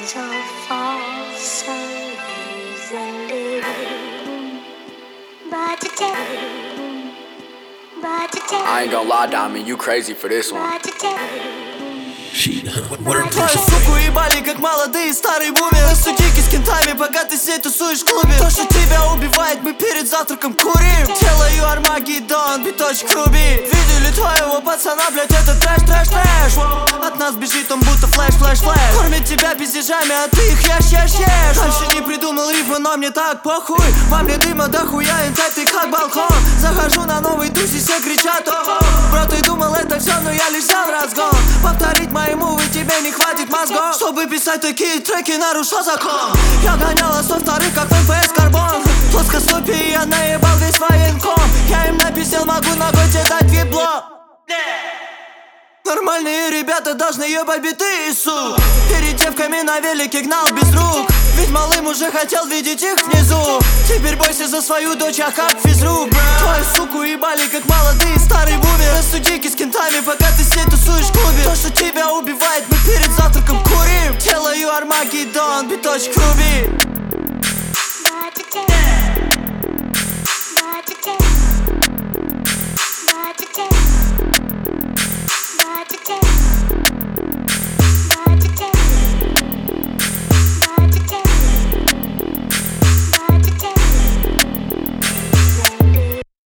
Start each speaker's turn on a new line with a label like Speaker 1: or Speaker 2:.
Speaker 1: so false, so easily. But
Speaker 2: I ain't gonna lie, Diamond, you crazy for this one.
Speaker 3: Твою суку ебали, как молодые старые бумеры. Судики с кентами, пока ты здесь тусуешь в клубе. То, что тебя убивает, мы перед завтраком курим. Делаю Армагеддон, биточек руби. Видели твоего пацана, блять, это трэш, трэш, трэш. От нас бежит он будто флэш, флэш, флэш. Кормит тебя пиздежами, а ты их ешь, ешь, ешь. Раньше не придумал рифмы, но мне так похуй. Во мне дыма дохуя, интакты как балкон. Захожу на новый туз и все кричат: о-о. Бро, ты думал это все, но я лишь взял разгон. Повторить мои мувы тебе не хватит мозгов, чтобы писать такие треки, нарушил закон. Я гоняла со вторых, как МПС Карбон. Плоскостопие я наебал весь военком. Я им написал, могу ногой тебе дать ебло. Нормальные ребята должны ебать биты и сук. Перед девками на велике гнал без рук. Ведь малым уже хотел видеть их внизу. Теперь бойся за свою дочь, а как физрук. Твою суку ебали, как молодые старые бумеры. Судики с кентами, пока ты здесь тусуешь в клубе. То, что тебя убивает, мы перед завтраком курим. Делаю Армагеддон, биточек руби.